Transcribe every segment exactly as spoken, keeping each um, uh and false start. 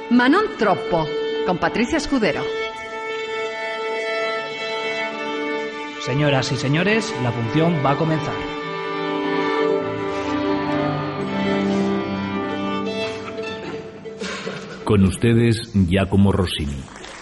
Manon Troppo, con Patricia Escudero. Señoras y señores, la función va a comenzar. Con ustedes, Giacomo Rossini.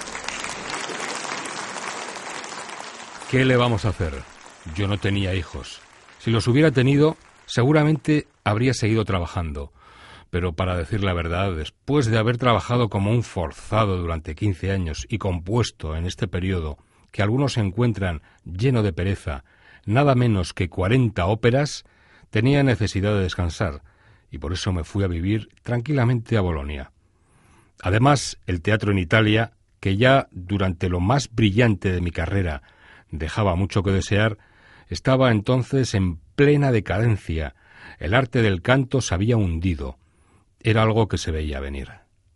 ¿Qué le vamos a hacer? Yo no tenía hijos. Si los hubiera tenido, seguramente habría seguido trabajando. Pero para decir la verdad, después de haber trabajado como un forzado durante quince años y compuesto en este periodo, que algunos encuentran lleno de pereza, nada menos que cuarenta óperas, tenía necesidad de descansar, y por eso me fui a vivir tranquilamente a Bolonia. Además, el teatro en Italia, que ya durante lo más brillante de mi carrera dejaba mucho que desear, estaba entonces en plena decadencia. El arte del canto se había hundido. Era algo que se veía venir.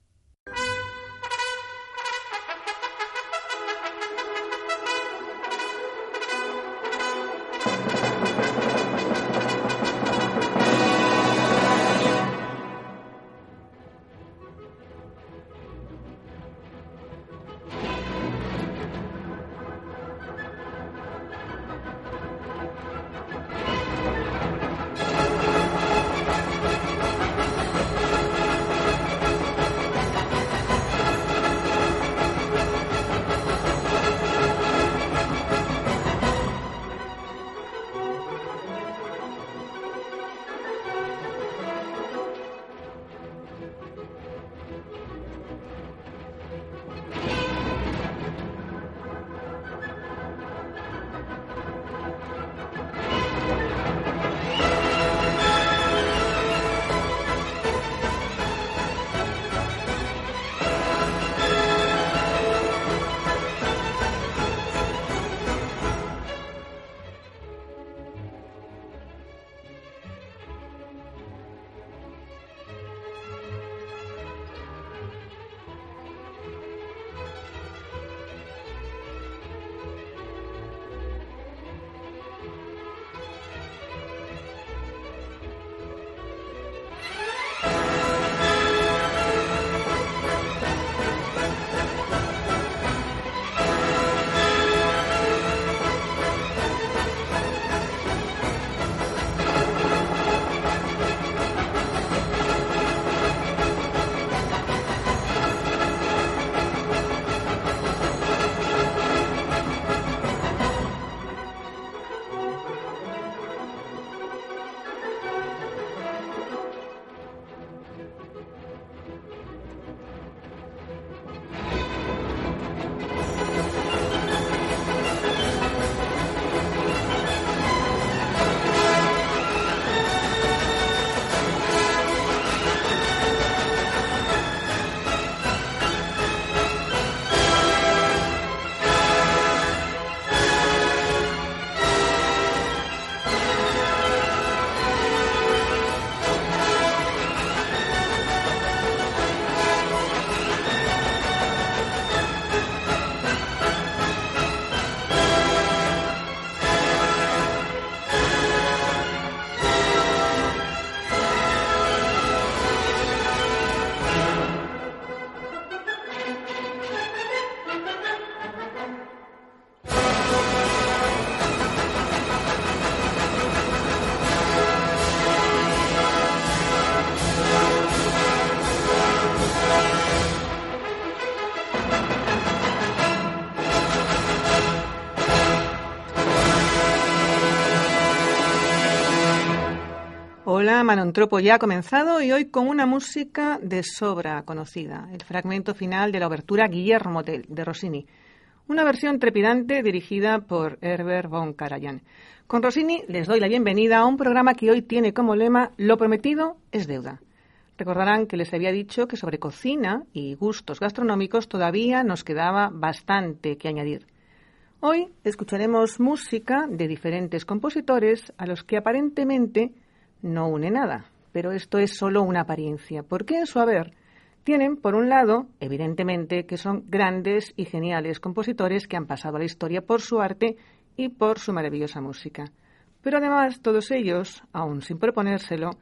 Hola, Manon Troppo ya ha comenzado y hoy con una música de sobra conocida, el fragmento final de la obertura Guillermo Tell de Rossini, una versión trepidante dirigida por Herbert von Karajan. Con Rossini les doy la bienvenida a un programa que hoy tiene como lema Lo prometido es deuda. Recordarán que les había dicho que sobre cocina y gustos gastronómicos todavía nos quedaba bastante que añadir. Hoy escucharemos música de diferentes compositores a los que aparentemente no une nada, pero esto es solo una apariencia, porque en su haber tienen, por un lado, evidentemente, que son grandes y geniales compositores que han pasado a la historia por su arte y por su maravillosa música. Pero además, todos ellos, aun sin proponérselo,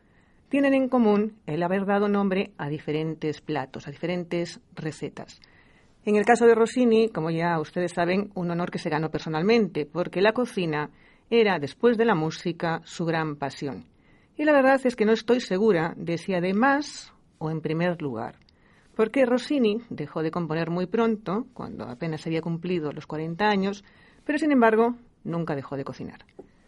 tienen en común el haber dado nombre a diferentes platos, a diferentes recetas. En el caso de Rossini, como ya ustedes saben, un honor que se ganó personalmente, porque la cocina era, después de la música, su gran pasión. Y la verdad es que no estoy segura de si además o en primer lugar, porque Rossini dejó de componer muy pronto, cuando apenas había cumplido los cuarenta años, pero sin embargo nunca dejó de cocinar.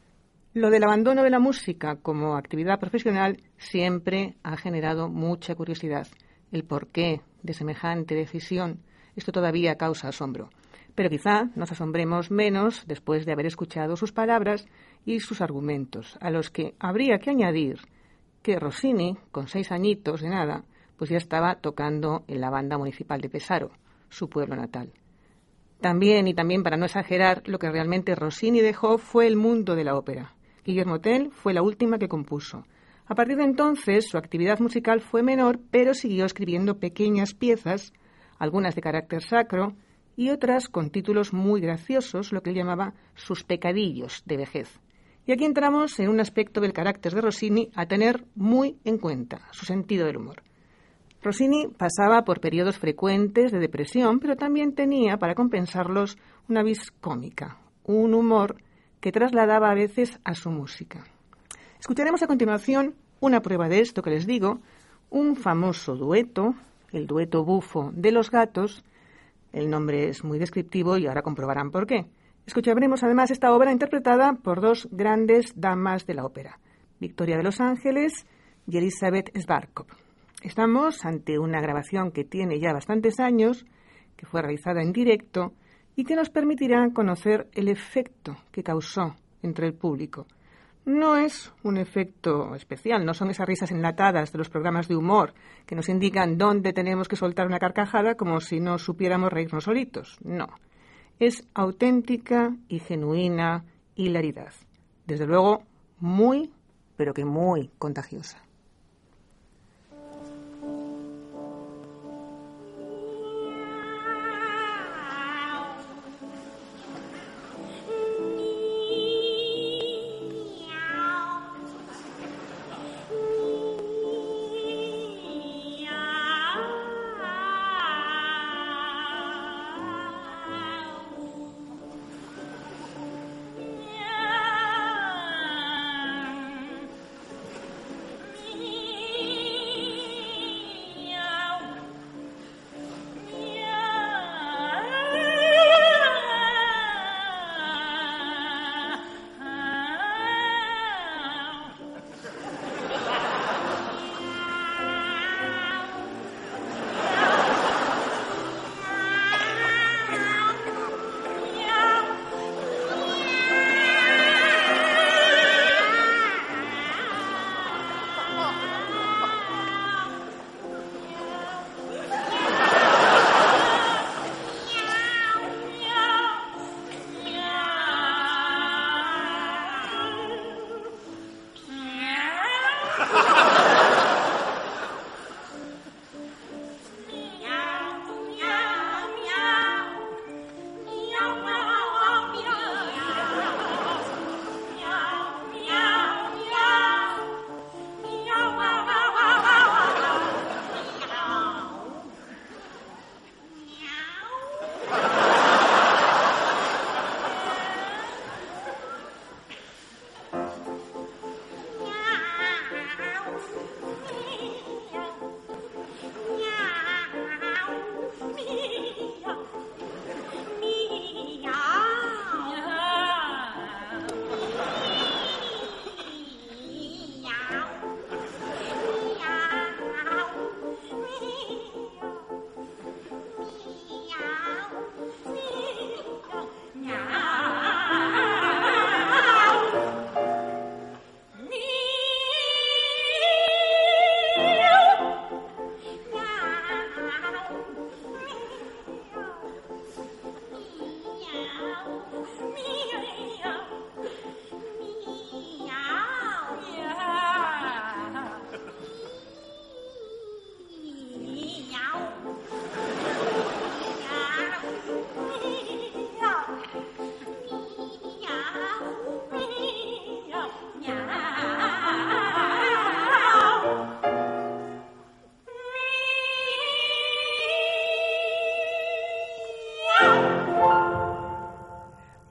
Lo del abandono de la música como actividad profesional siempre ha generado mucha curiosidad. El porqué de semejante decisión, esto todavía causa asombro. Pero quizá nos asombremos menos después de haber escuchado sus palabras y sus argumentos, a los que habría que añadir que Rossini, con seis añitos de nada, pues ya estaba tocando en la banda municipal de Pesaro, su pueblo natal. También, y también para no exagerar, lo que realmente Rossini dejó fue el mundo de la ópera. Guillermo Tell fue la última que compuso. A partir de entonces, su actividad musical fue menor, pero siguió escribiendo pequeñas piezas, algunas de carácter sacro y otras con títulos muy graciosos, lo que él llamaba sus pecadillos de vejez. Y aquí entramos en un aspecto del carácter de Rossini a tener muy en cuenta, su sentido del humor. Rossini pasaba por periodos frecuentes de depresión, pero también tenía, para compensarlos, una vis cómica, un humor que trasladaba a veces a su música. Escucharemos a continuación una prueba de esto que les digo, un famoso dueto, el dueto bufo de los gatos. El nombre es muy descriptivo y ahora comprobarán por qué. Escucharemos además esta obra interpretada por dos grandes damas de la ópera, Victoria de los Ángeles y Elizabeth Schwarzkopf. Estamos ante una grabación que tiene ya bastantes años, que fue realizada en directo y que nos permitirá conocer el efecto que causó entre el público. No es un efecto especial, no son esas risas enlatadas de los programas de humor que nos indican dónde tenemos que soltar una carcajada como si no supiéramos reírnos solitos. No, es auténtica y genuina hilaridad. Desde luego, muy, pero que muy contagiosa.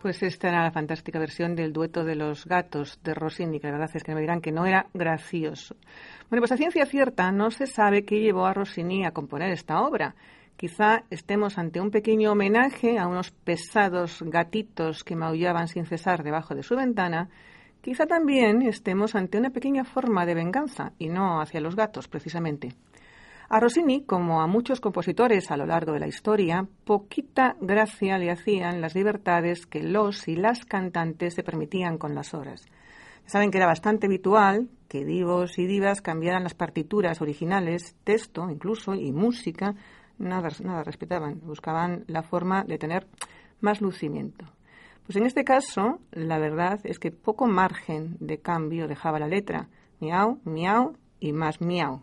Pues esta era la fantástica versión del Dueto de los Gatos de Rossini, que la verdad es que me dirán que no era gracioso. Bueno, pues a ciencia cierta no se sabe qué llevó a Rossini a componer esta obra. Quizá estemos ante un pequeño homenaje a unos pesados gatitos que maullaban sin cesar debajo de su ventana. Quizá también estemos ante una pequeña forma de venganza, y no hacia los gatos, precisamente. A Rossini, como a muchos compositores a lo largo de la historia, poquita gracia le hacían las libertades que los y las cantantes se permitían con las obras. Saben que era bastante habitual que divos y divas cambiaran las partituras originales, texto incluso, y música. Nada, nada respetaban, buscaban la forma de tener más lucimiento. Pues en este caso, la verdad es que poco margen de cambio dejaba la letra. Miau, miau y más miau.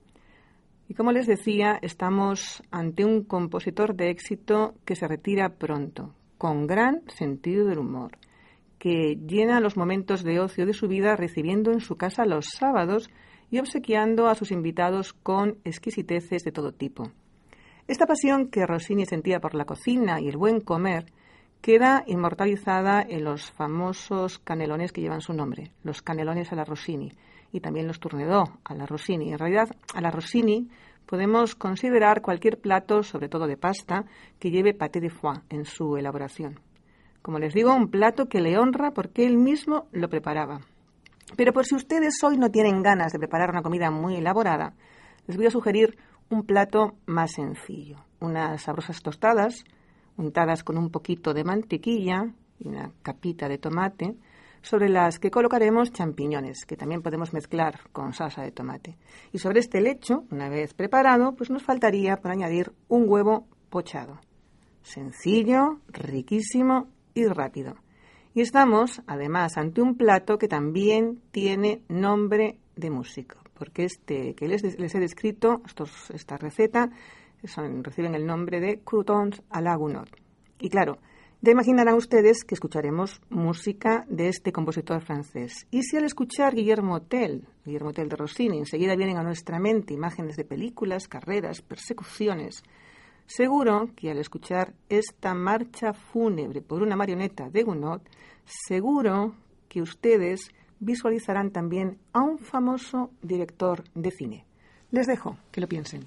Y como les decía, estamos ante un compositor de éxito que se retira pronto, con gran sentido del humor, que llena los momentos de ocio de su vida recibiendo en su casa los sábados y obsequiando a sus invitados con exquisiteces de todo tipo. Esta pasión que Rossini sentía por la cocina y el buen comer queda inmortalizada en los famosos canelones que llevan su nombre, los canelones a la Rossini, y también los tournedos a la Rossini. En realidad, a la Rossini podemos considerar cualquier plato, sobre todo de pasta, que lleve pâté de foie en su elaboración. Como les digo, un plato que le honra porque él mismo lo preparaba. Pero por si ustedes hoy no tienen ganas de preparar una comida muy elaborada, les voy a sugerir un plato más sencillo. Unas sabrosas tostadas, untadas con un poquito de mantequilla y una capita de tomate, sobre las que colocaremos champiñones, que también podemos mezclar con salsa de tomate. Y sobre este lecho, una vez preparado, pues nos faltaría por añadir un huevo pochado. Sencillo, riquísimo y rápido. Y estamos, además, ante un plato que también tiene nombre de músico, porque este que les, les he descrito, estos, esta receta, son, reciben el nombre de croutons à la Gounod. Y claro, ya imaginarán ustedes que escucharemos música de este compositor francés. Y si al escuchar Guillermo Tell, Guillermo Tell de Rossini, enseguida vienen a nuestra mente imágenes de películas, carreras, persecuciones, seguro que al escuchar esta marcha fúnebre por una marioneta de Gounod, seguro que ustedes visualizarán también a un famoso director de cine. Les dejo que lo piensen.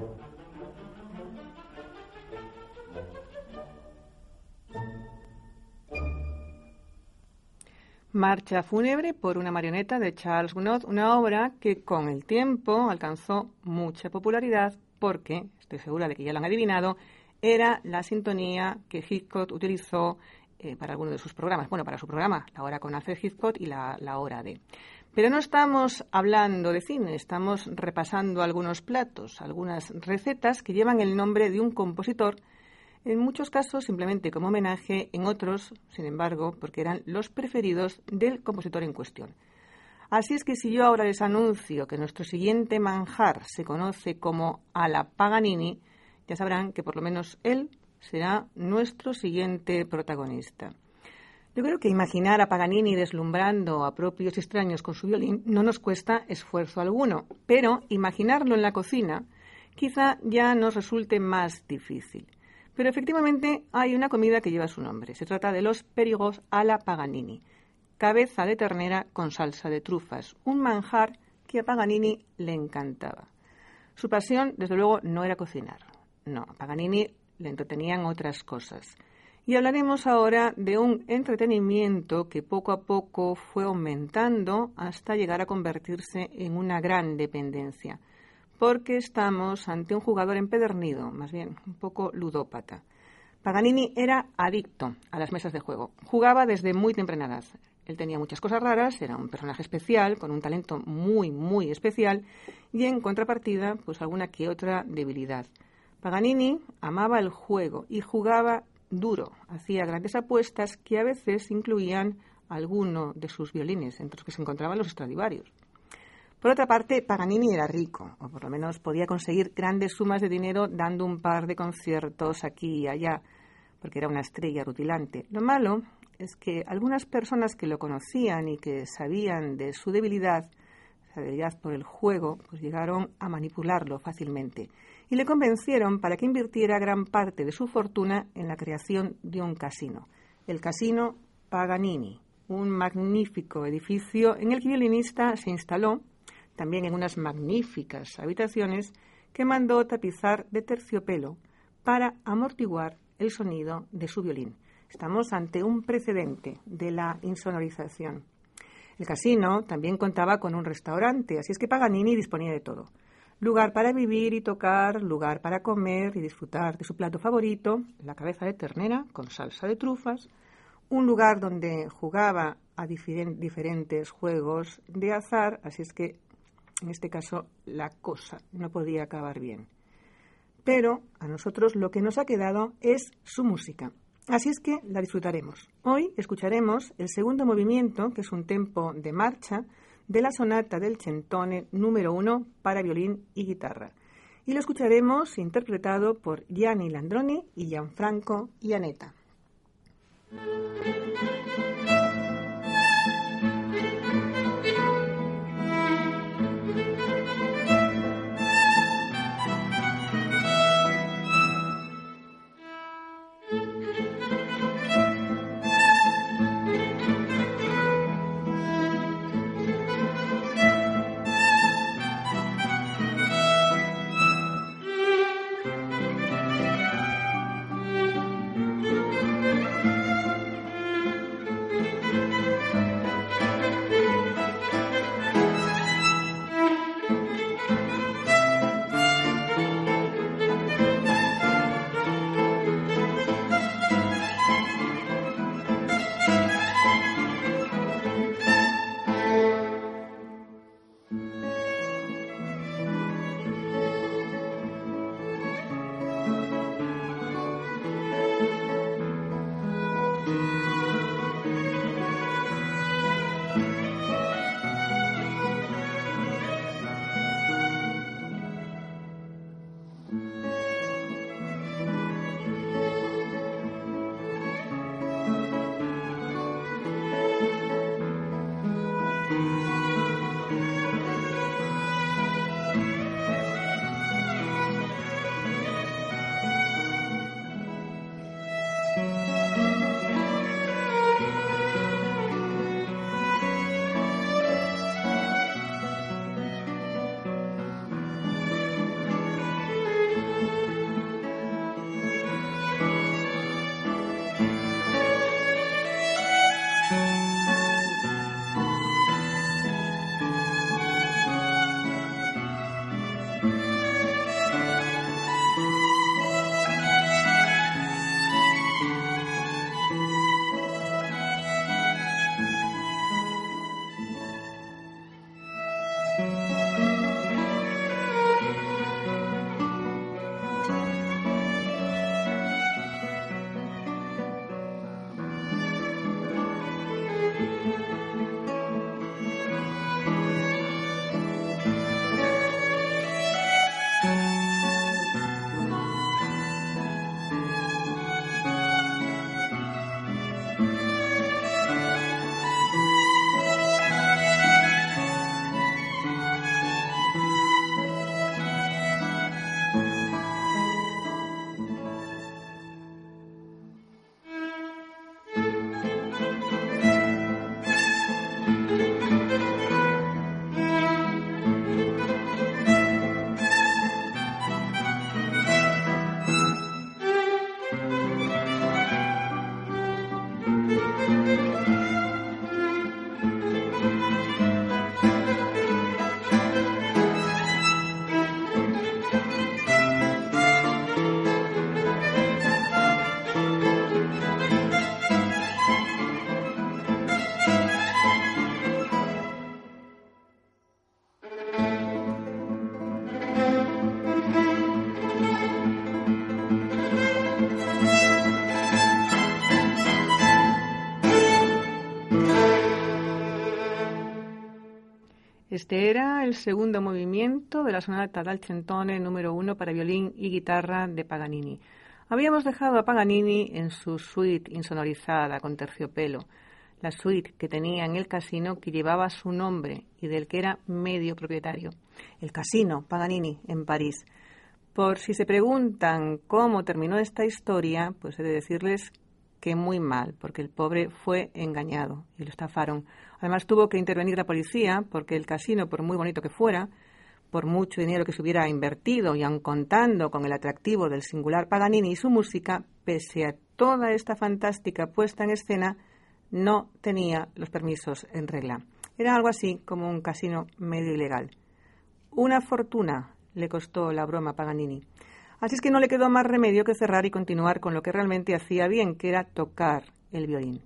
Marcha fúnebre por una marioneta de Charles Gounod, una obra que con el tiempo alcanzó mucha popularidad porque, estoy segura de que ya lo han adivinado, era la sintonía que Hitchcock utilizó eh, para alguno de sus programas. Bueno, para su programa, La Hora con Alfred Hitchcock y la, la Hora de... Pero no estamos hablando de cine, estamos repasando algunos platos, algunas recetas que llevan el nombre de un compositor, en muchos casos simplemente como homenaje, en otros, sin embargo, porque eran los preferidos del compositor en cuestión. Así es que si yo ahora les anuncio que nuestro siguiente manjar se conoce como alla Paganini, ya sabrán que por lo menos él será nuestro siguiente protagonista. Yo creo que imaginar a Paganini deslumbrando a propios y extraños con su violín no nos cuesta esfuerzo alguno, pero imaginarlo en la cocina quizá ya nos resulte más difícil. Pero efectivamente hay una comida que lleva su nombre. Se trata de los perigos alla Paganini, cabeza de ternera con salsa de trufas, un manjar que a Paganini le encantaba. Su pasión, desde luego, no era cocinar. No, a Paganini le entretenían otras cosas. Y hablaremos ahora de un entretenimiento que poco a poco fue aumentando hasta llegar a convertirse en una gran dependencia, porque estamos ante un jugador empedernido, más bien un poco ludópata. Paganini era adicto a las mesas de juego. Jugaba desde muy temprana edad. Él tenía muchas cosas raras, era un personaje especial, con un talento muy, muy especial, y en contrapartida, pues alguna que otra debilidad. Paganini amaba el juego y jugaba duro. Hacía grandes apuestas que a veces incluían alguno de sus violines, entre los que se encontraban los Stradivarius. Por otra parte, Paganini era rico, o por lo menos podía conseguir grandes sumas de dinero dando un par de conciertos aquí y allá, porque era una estrella rutilante. Lo malo es que algunas personas que lo conocían y que sabían de su debilidad, esa debilidad por el juego, pues llegaron a manipularlo fácilmente y le convencieron para que invirtiera gran parte de su fortuna en la creación de un casino, el Casino Paganini, un magnífico edificio en el que el violinista se instaló, también en unas magníficas habitaciones que mandó tapizar de terciopelo para amortiguar el sonido de su violín. Estamos ante un precedente de la insonorización. El casino también contaba con un restaurante, así es que Paganini disponía de todo. Lugar para vivir y tocar, lugar para comer y disfrutar de su plato favorito, la cabeza de ternera con salsa de trufas, un lugar donde jugaba a diferen- diferentes juegos de azar, así es que en este caso la cosa no podía acabar bien. Pero a nosotros lo que nos ha quedado es su música. Así es que la disfrutaremos. Hoy escucharemos el segundo movimiento, que es un tempo de marcha, de la sonata del Centone número uno para violín y guitarra. Y lo escucharemos interpretado por Gianni Landroni y Gianfranco Iannetta. Este era el segundo movimiento de la sonata Dolcetone número uno para violín y guitarra de Paganini. Habíamos dejado a Paganini en su suite insonorizada con terciopelo, la suite que tenía en el casino que llevaba su nombre y del que era medio propietario. El Casino Paganini en París. Por si se preguntan cómo terminó esta historia, pues he de decirles que muy mal, porque el pobre fue engañado y lo estafaron. Además tuvo que intervenir la policía porque el casino, por muy bonito que fuera, por mucho dinero que se hubiera invertido y aun contando con el atractivo del singular Paganini y su música, pese a toda esta fantástica puesta en escena, no tenía los permisos en regla. Era algo así como un casino medio ilegal. Una fortuna le costó la broma a Paganini. Así es que no le quedó más remedio que cerrar y continuar con lo que realmente hacía bien, que era tocar el violín.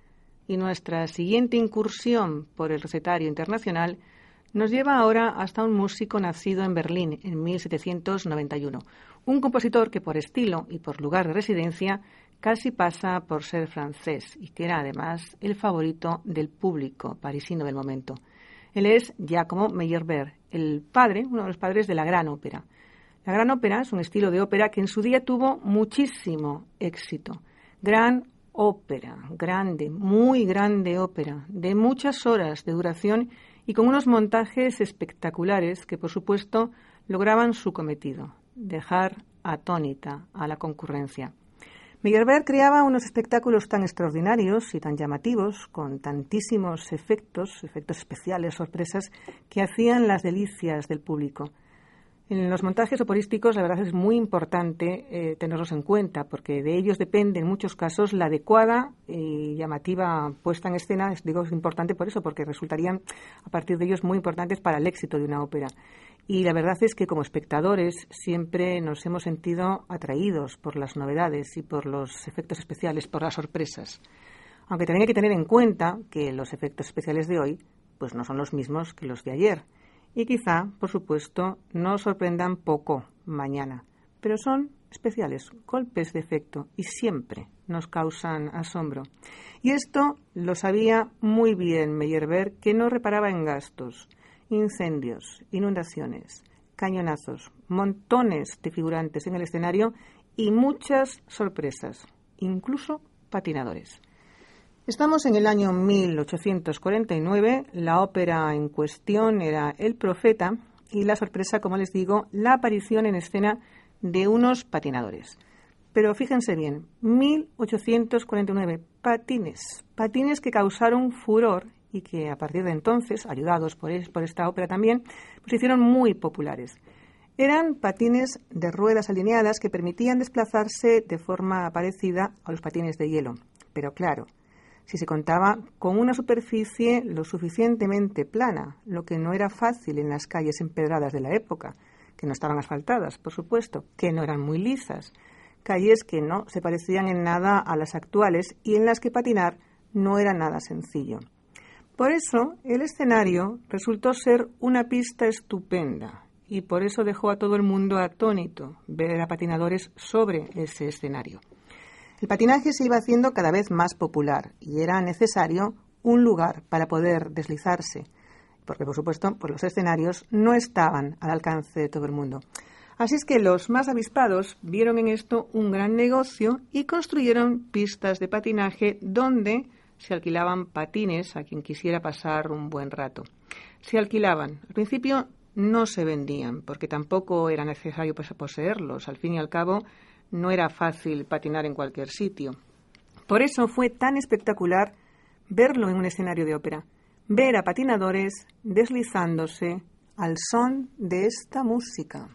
Y nuestra siguiente incursión por el recetario internacional nos lleva ahora hasta un músico nacido en Berlín en mil setecientos noventa y uno, un compositor que por estilo y por lugar de residencia casi pasa por ser francés y que era además el favorito del público parisino del momento. Él es Giacomo Meyerbeer, el padre, uno de los padres de la gran ópera. La gran ópera es un estilo de ópera que en su día tuvo muchísimo éxito. Gran ópera, grande, muy grande ópera, de muchas horas de duración y con unos montajes espectaculares que, por supuesto, lograban su cometido, dejar atónita a la concurrencia. Meyerbeer creaba unos espectáculos tan extraordinarios y tan llamativos, con tantísimos efectos, efectos especiales, sorpresas, que hacían las delicias del público. En los montajes operísticos, la verdad es muy importante eh, tenerlos en cuenta, porque de ellos depende en muchos casos la adecuada y llamativa puesta en escena. Digo, es importante por eso, porque resultarían a partir de ellos muy importantes para el éxito de una ópera. Y la verdad es que como espectadores siempre nos hemos sentido atraídos por las novedades y por los efectos especiales, por las sorpresas. Aunque también hay que tener en cuenta que los efectos especiales de hoy pues no son los mismos que los de ayer. Y quizá, por supuesto, nos sorprendan poco mañana. Pero son especiales, golpes de efecto, y siempre nos causan asombro. Y esto lo sabía muy bien Meyerbeer, que no reparaba en gastos. Incendios, inundaciones, cañonazos, montones de figurantes en el escenario y muchas sorpresas, incluso patinadores. Estamos en el año mil ochocientos cuarenta y nueve, la ópera en cuestión era El Profeta y la sorpresa, como les digo, la aparición en escena de unos patinadores. Pero fíjense bien, mil ochocientos cuarenta y nueve, patines, patines que causaron furor y que a partir de entonces, ayudados por, es, por esta ópera también, pues se hicieron muy populares. Eran patines de ruedas alineadas que permitían desplazarse de forma parecida a los patines de hielo. Pero claro, si se contaba con una superficie lo suficientemente plana, lo que no era fácil en las calles empedradas de la época, que no estaban asfaltadas, por supuesto, que no eran muy lisas, calles que no se parecían en nada a las actuales y en las que patinar no era nada sencillo. Por eso, el escenario resultó ser una pista estupenda y por eso dejó a todo el mundo atónito ver a patinadores sobre ese escenario. El patinaje se iba haciendo cada vez más popular y era necesario un lugar para poder deslizarse, porque por supuesto pues los escenarios no estaban al alcance de todo el mundo. Así es que los más avispados vieron en esto un gran negocio y construyeron pistas de patinaje donde se alquilaban patines a quien quisiera pasar un buen rato. Se alquilaban. Al principio no se vendían, porque tampoco era necesario poseerlos. Al fin y al cabo, no era fácil patinar en cualquier sitio. Por eso fue tan espectacular verlo en un escenario de ópera. Ver a patinadores deslizándose al son de esta música.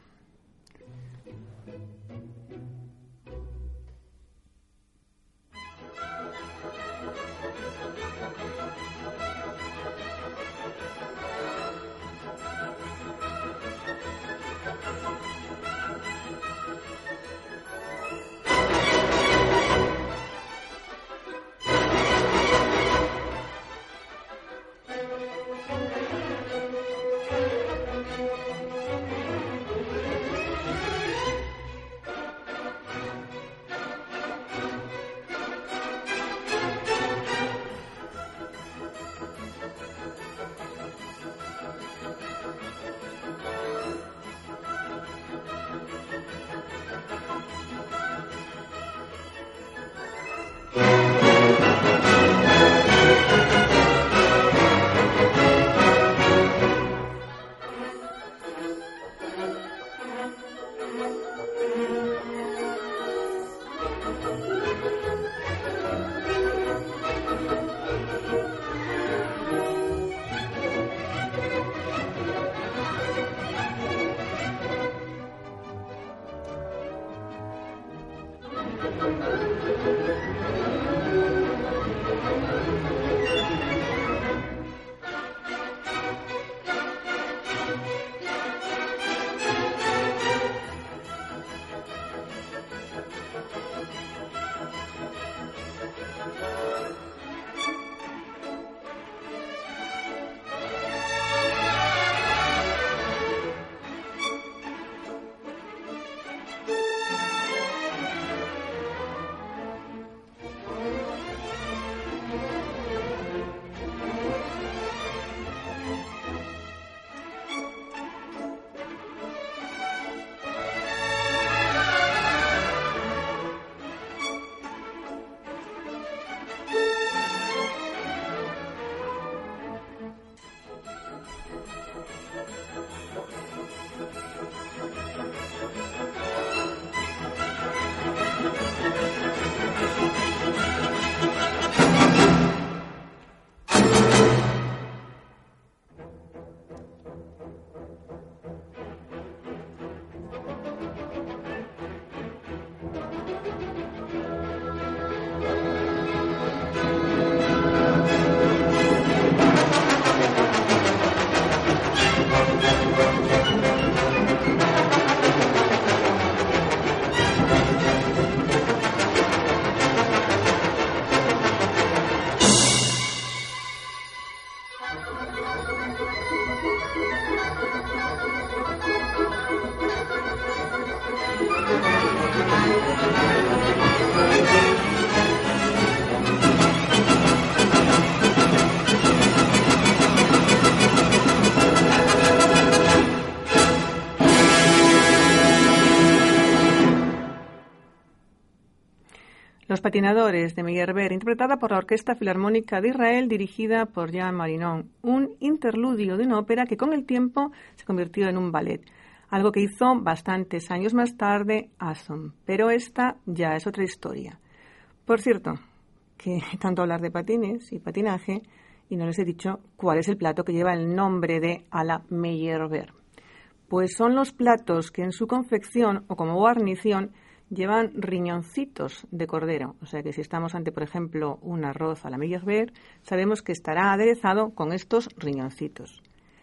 Los patinadores de Meyerbeer, interpretada por la Orquesta Filarmónica de Israel, dirigida por Jean Marinon, un interludio de una ópera que con el tiempo se convirtió en un ballet, algo que hizo bastantes años más tarde Asson, pero esta ya es otra historia. Por cierto, que tanto hablar de patines y patinaje, y no les he dicho cuál es el plato que lleva el nombre de a la Meyerbeer. Pues son los platos que en su confección o como guarnición llevan riñoncitos de cordero, o sea que si estamos ante, por ejemplo, un arroz a la Meyerbeer, sabemos que estará aderezado con estos riñoncitos.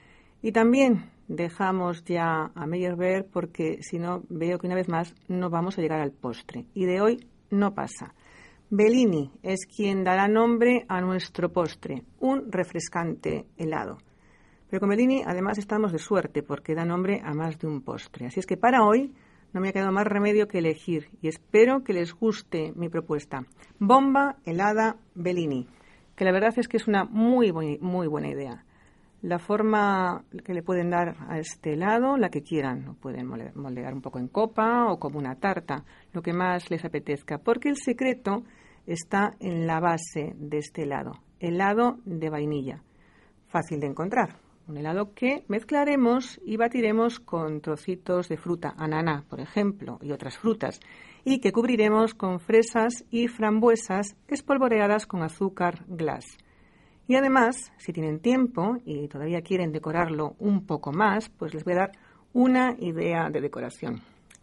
Y también dejamos ya a Meyerbeer porque si no, veo que una vez más no vamos a llegar al postre. Y de hoy no pasa. Bellini es quien dará nombre a nuestro postre, un refrescante helado. Pero con Bellini además estamos de suerte porque da nombre a más de un postre. Así es que para hoy no me ha quedado más remedio que elegir y espero que les guste mi propuesta. Bomba helada Bellini, que la verdad es que es una muy, muy, muy buena idea. La forma que le pueden dar a este helado, la que quieran, lo pueden moldear un poco en copa o como una tarta, lo que más les apetezca, porque el secreto está en la base de este helado, helado de vainilla, fácil de encontrar. Un helado que mezclaremos y batiremos con trocitos de fruta, ananá, por ejemplo, y otras frutas, y que cubriremos con fresas y frambuesas espolvoreadas con azúcar glass. Y además, si tienen tiempo y todavía quieren decorarlo un poco más, pues les voy a dar una idea de decoración.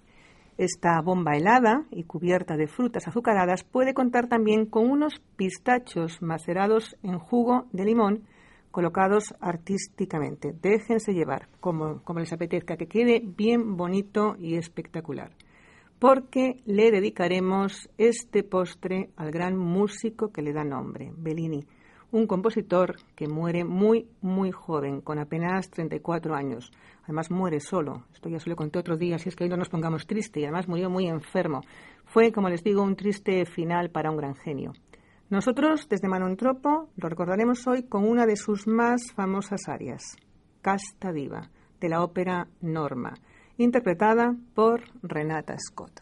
Esta bomba helada y cubierta de frutas azucaradas puede contar también con unos pistachos macerados en jugo de limón colocados artísticamente. Déjense llevar, como, como les apetezca, que quede bien bonito y espectacular. Porque le dedicaremos este postre al gran músico que le da nombre, Bellini, un compositor que muere muy, muy joven, con apenas treinta y cuatro años. Además muere solo. Esto ya se lo conté otro día, así es que hoy no nos pongamos tristes. Y además murió muy enfermo. Fue, como les digo, un triste final para un gran genio. Nosotros, desde Manon Troppo, lo recordaremos hoy con una de sus más famosas arias, Casta Diva, de la ópera Norma, interpretada por Renata Scott.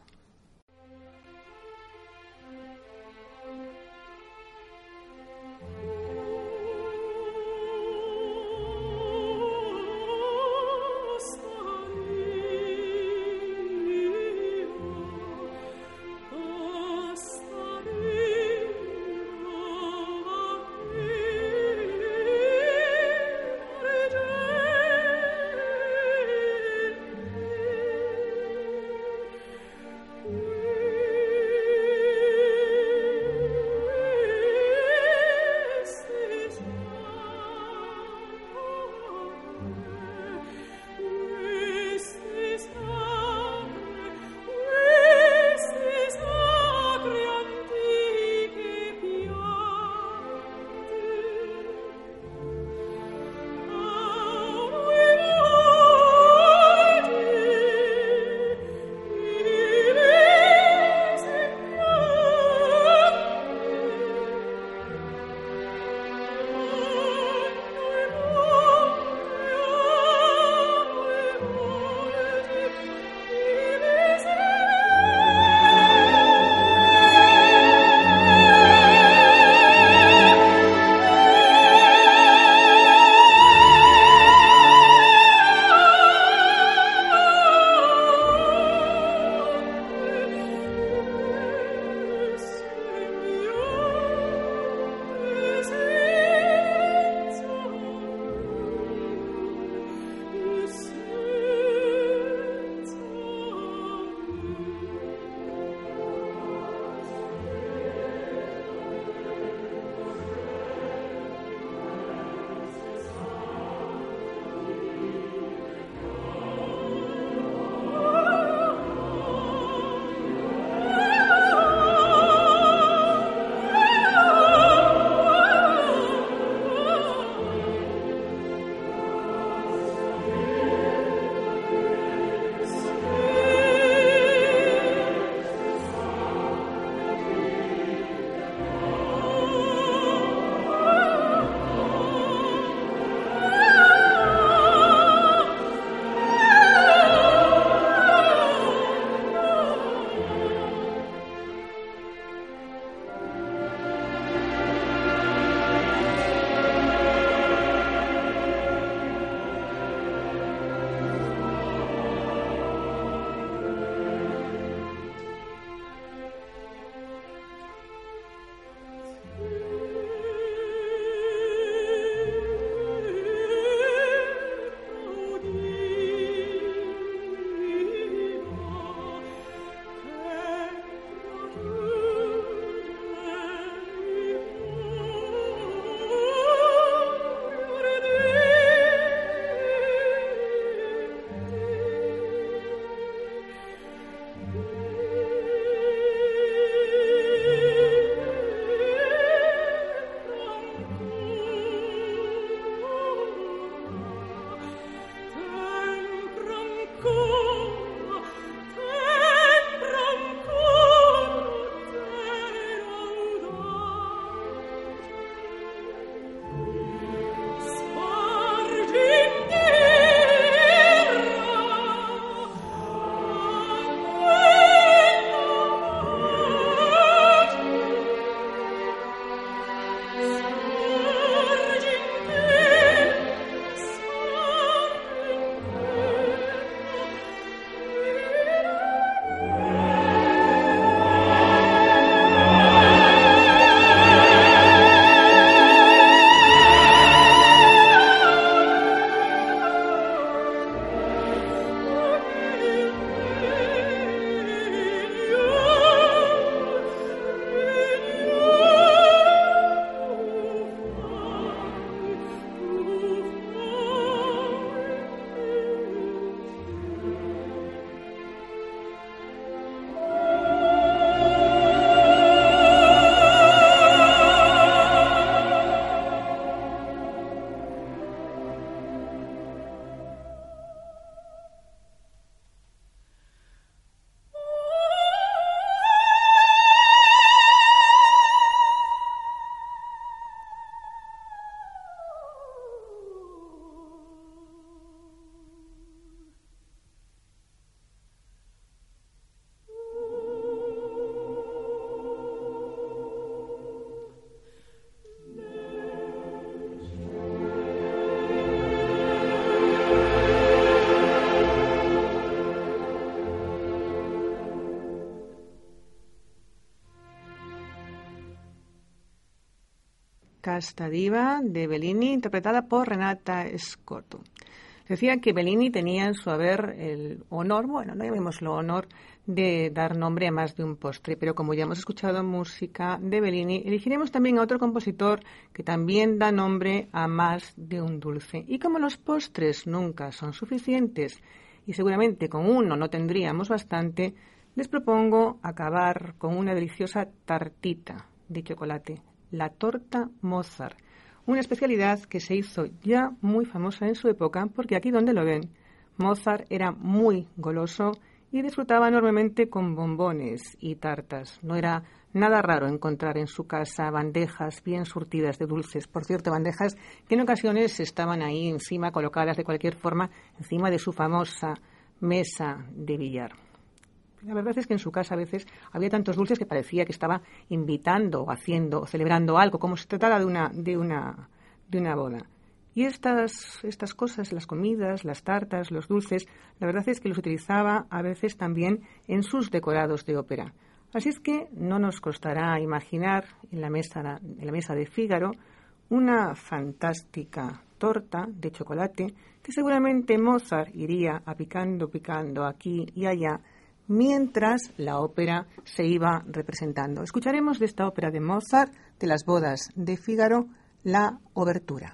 Casta Diva de Bellini, interpretada por Renata Scotto. Decía que Bellini tenía en su haber el honor, bueno, no llamémoslo honor, de dar nombre a más de un postre, pero como ya hemos escuchado música de Bellini, elegiremos también a otro compositor que también da nombre a más de un dulce. Y como los postres nunca son suficientes y seguramente con uno no tendríamos bastante, les propongo acabar con una deliciosa tartita de chocolate, la torta Mozart. Una especialidad que se hizo ya muy famosa en su época, porque aquí donde lo ven, Mozart era muy goloso y disfrutaba enormemente con bombones y tartas. No era nada raro encontrar en su casa bandejas bien surtidas de dulces. Por cierto, bandejas que en ocasiones estaban ahí encima, colocadas de cualquier forma, encima de su famosa mesa de billar. La verdad es que en su casa a veces había tantos dulces que parecía que estaba invitando o haciendo o celebrando algo, como si se tratara de una, de una, de una boda. Y estas, estas cosas, las comidas, las tartas, los dulces, la verdad es que los utilizaba a veces también en sus decorados de ópera. Así es que no nos costará imaginar en la mesa, en la mesa de Fígaro una fantástica torta de chocolate que seguramente Mozart iría a picando, picando aquí y allá, mientras la ópera se iba representando. Escucharemos de esta ópera de Mozart, de las bodas de Fígaro, la obertura.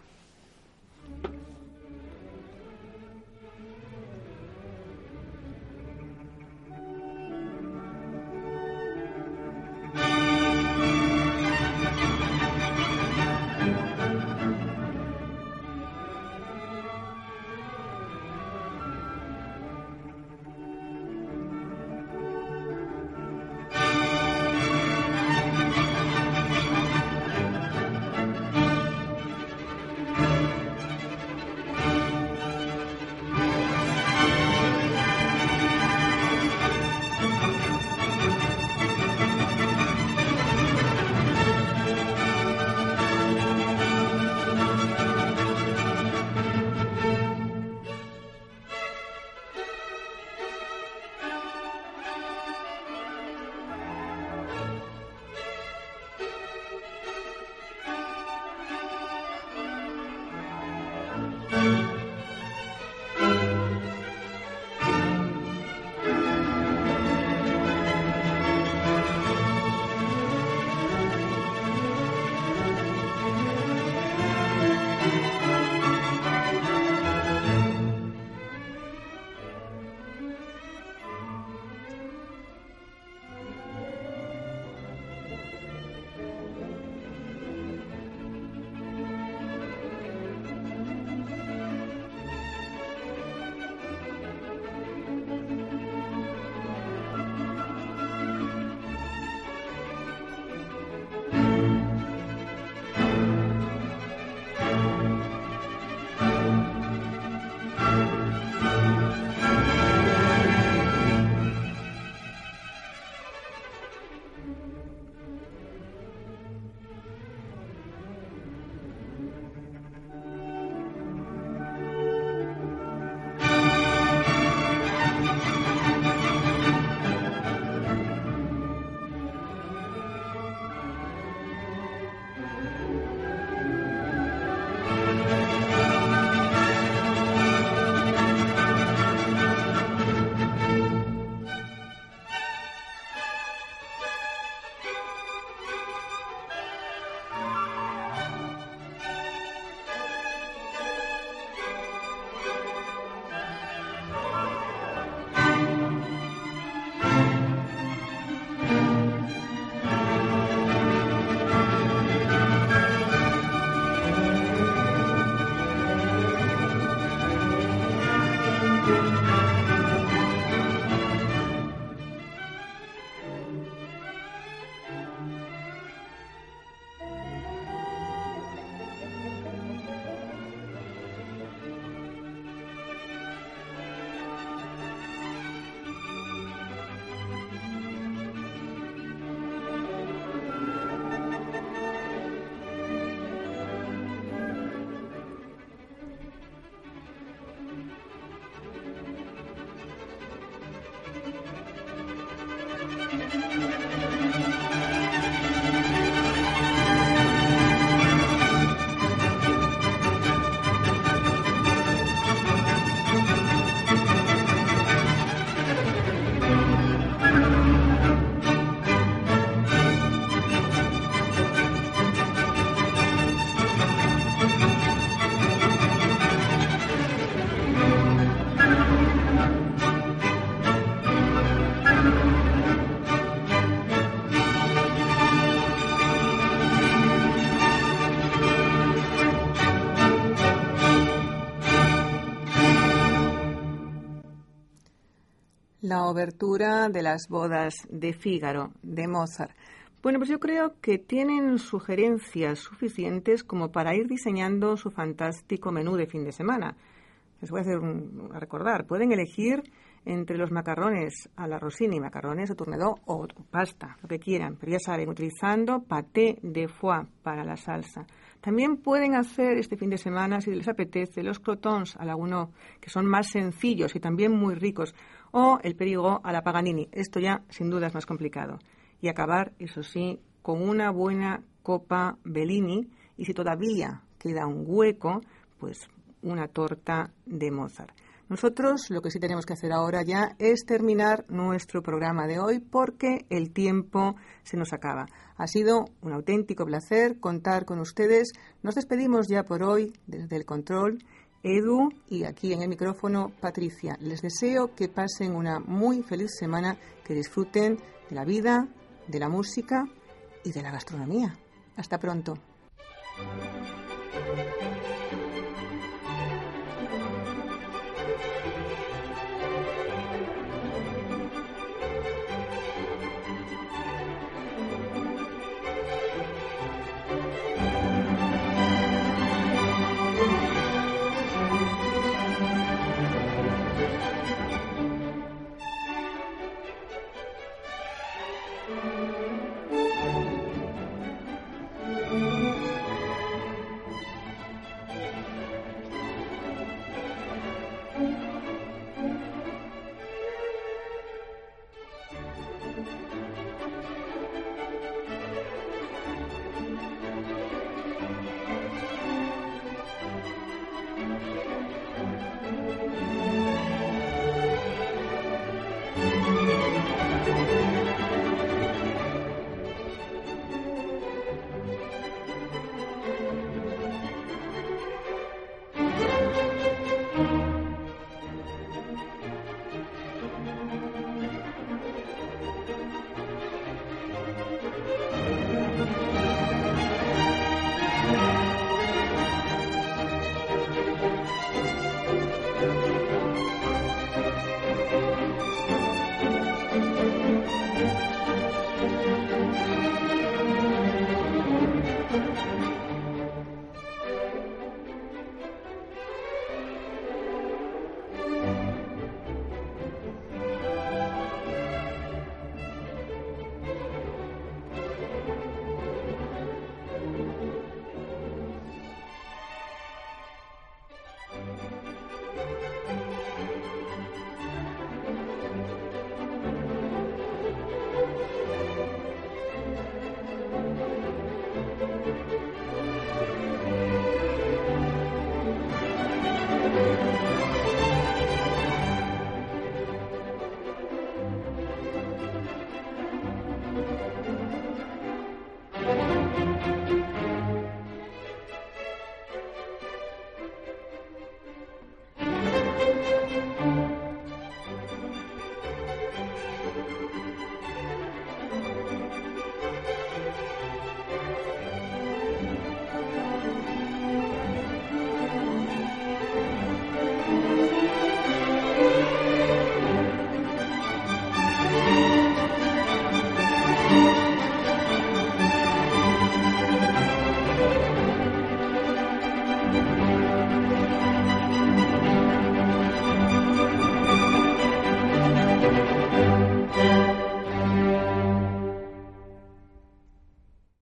La obertura de las bodas de Fígaro, de Mozart. Bueno, pues yo creo que tienen sugerencias suficientes como para ir diseñando su fantástico menú de fin de semana. Les voy a hacer un, a recordar. Pueden elegir entre los macarrones a la Rossini, macarrones o tournedos o pasta, lo que quieran, pero ya saben, utilizando paté de foie para la salsa. También pueden hacer este fin de semana, si les apetece, los crotons a la Gounod, que son más sencillos y también muy ricos, o el Perigord a la Paganini. Esto ya, sin duda, es más complicado. Y acabar, eso sí, con una buena copa Bellini, y si todavía queda un hueco, pues una torta de Mozart. Nosotros lo que sí tenemos que hacer ahora ya es terminar nuestro programa de hoy porque el tiempo se nos acaba. Ha sido un auténtico placer contar con ustedes. Nos despedimos ya por hoy desde el control, Edu, y aquí en el micrófono, Patricia. Les deseo que pasen una muy feliz semana, que disfruten de la vida, de la música y de la gastronomía. Hasta pronto.